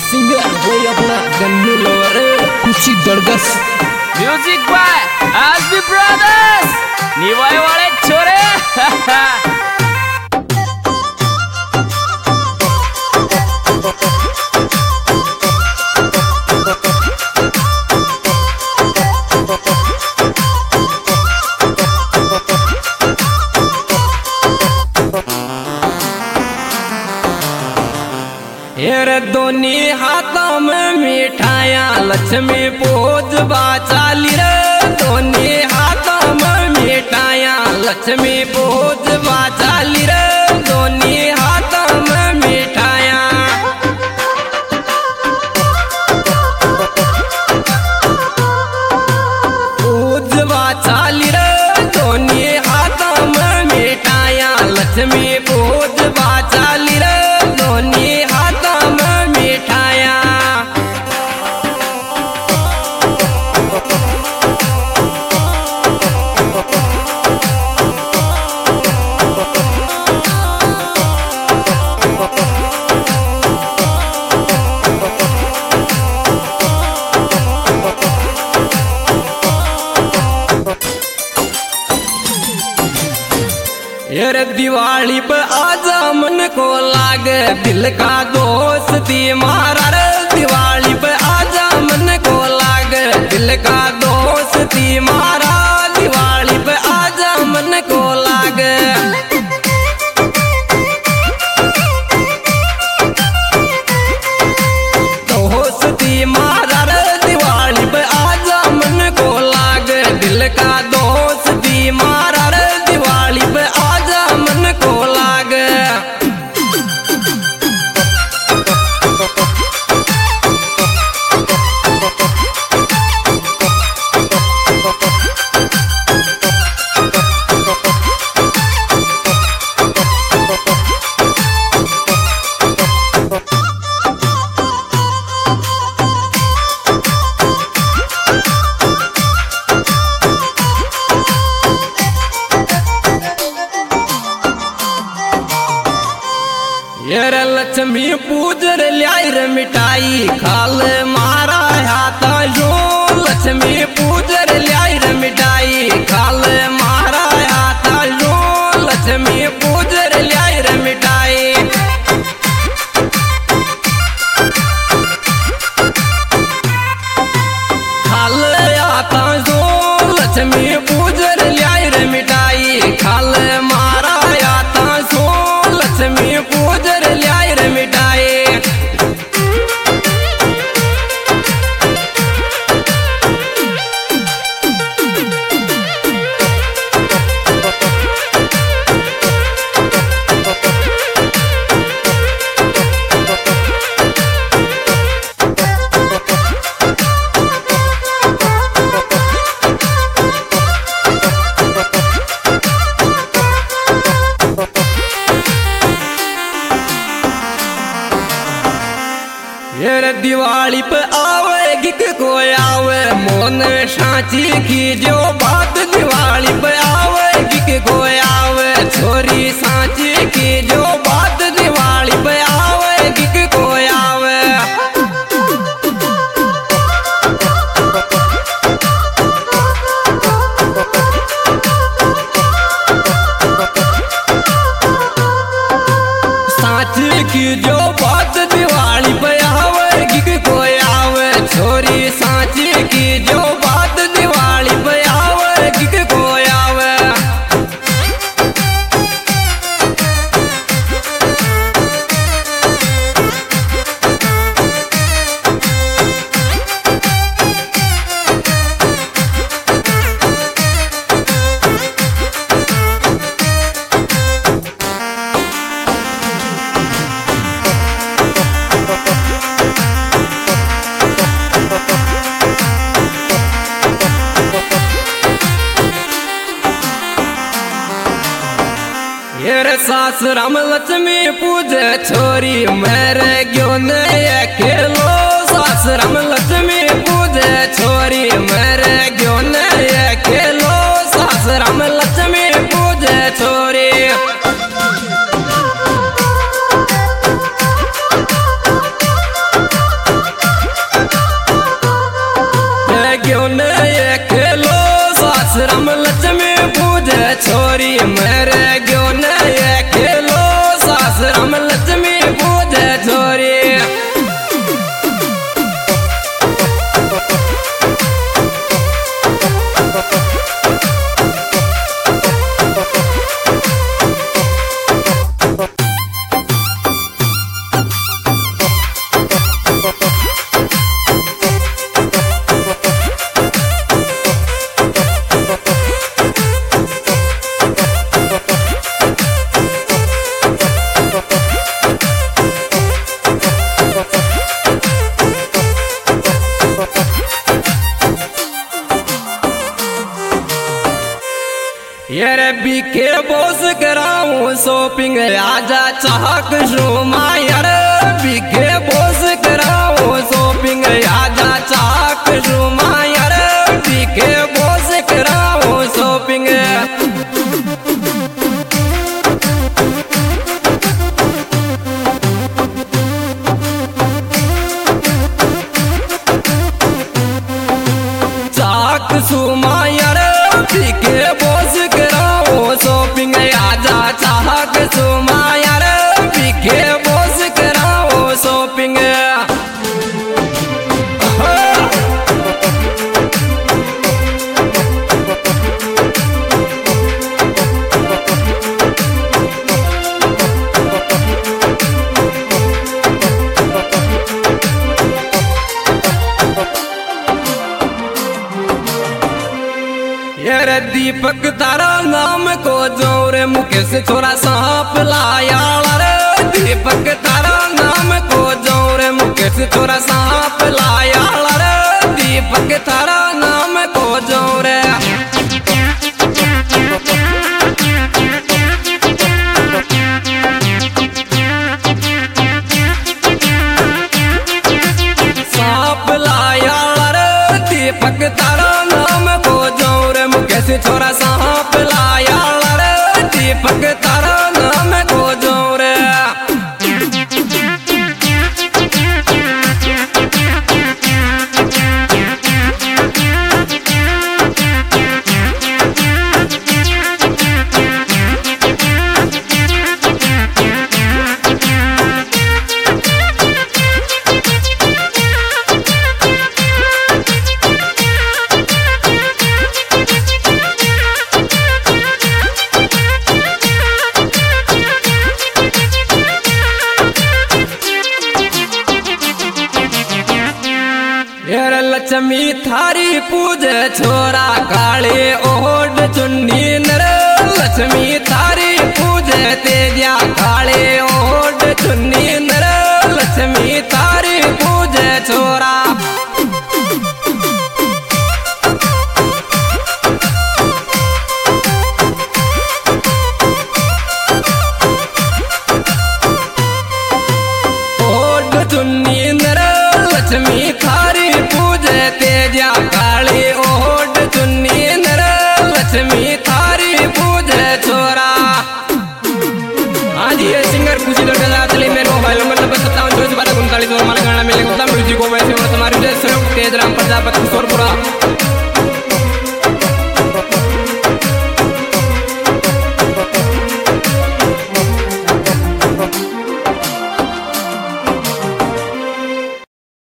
Singer वही अपना गन्नू लोवर कुछ दरगस म्यूजिक बाय आसबी ब्रदर्स निवाई वाले छोरे हेरे दोनी हाथों में मिठाइयाँ लक्ष्मी पूजवा चाली रे। दोनी हाथों में मिठाइयाँ लक्ष्मी पूजवा चाली रे। दोनी हाथों में मिठाइयाँ पूजवा चाली रे। दोनी हाथों में मिठाइयाँ लक्ष्मी पूजवा चाली रे। दोनी यार दिवाली पे आजा मन को लागे दिल का दोस्ती मारा रे। दिवाली पे आजा मन को लागे दिल का दोस्ती मारा। दिवाली पे आजा मन को लागे दोस्ती मारा रे। दिवाली पे आजा मन को लागे दिल का दोस्ती मारा रे। दिवाली पे आजा मन को लागे यार लक्ष्मी पूजर ल्यार मिठाई खाल मारा हाथ जो। लक्ष्मी पूजर ल्यार मिठाई खाल मारा हाथ जो। लक्ष्मी पूजर ल्यार मिठाई खाल आता जो। लक्ष्मी पूजर ल्यार मिठाई खाल मारा आता जो। लक्ष्मी पूजर ल्यार मिठाई यार दिवाली पे आवेगी कोई आवे मोन सांची की जो बात। दिवाली पे आवेगी कोई आवे छोरी सांची की जो बात। दिवाली पे आवेगी कोई आवे सांची की जो बात। दिवाली पे कोई आवे छोरी सांची की जो बात। दिवाली पे आवे कि कोई आवे सास राम लक्ष्मी पूजे छोरी मेरे क्यों खेलो। सास राम लक्ष्मी पूजे छोरी मेरे क्यों खेलो। सास राम लक्ष्मी पूजे छोरी छोरी मेरे गयो ने खेलो सासरम लक्ष्मी पूजे छोरी। यार बीके बोस कराऊं शॉपिंग आजा चाहक शुमा यार बीके बोस कराऊं शॉपिंग आजा चाहक शुमा यार बीके बोस कराऊं शॉपिंग। चाक सुमा यार बीके बोस शॉपिंग आजा चाहक सुमा यार बीके बोस कराओ शॉपिंग। यार दीपक तारा नाम को जोर मुकेश छोरा सांप लाया रे दीपक तारा नाम को जोर मुकेश छोरा सांप लाया रे दीपक तारा नाम को जोर। सांप लाया रे दीपक तारा नाम को जोर मुकेश छोरा सांप लाया रे दीपक तारा नाम को जोर। यार लक्ष्मी थारी पूजे छोरा काले ओढ़ चुन्नी नर लक्ष्मी थारी पूजे तेजा काले ओढ़ चुन्नी नर लक्ष्मी थारी पूजे छोरा। ओढ़ चुन्नी नर लक्ष्मी थारी पूजे तेजा काली ओढ़ चुन्नी नर लक्ष्मी थारी पूजे छोरा। हाँ जी ये सिंगर खुशी लड़का चली मेरे मोबाइल नंबर 57 12 39 और हमारा गाना मिलेगा म्यूजिक को वैसे और तुम्हारी जय तेज राम प्रजापति किशोरपुरा।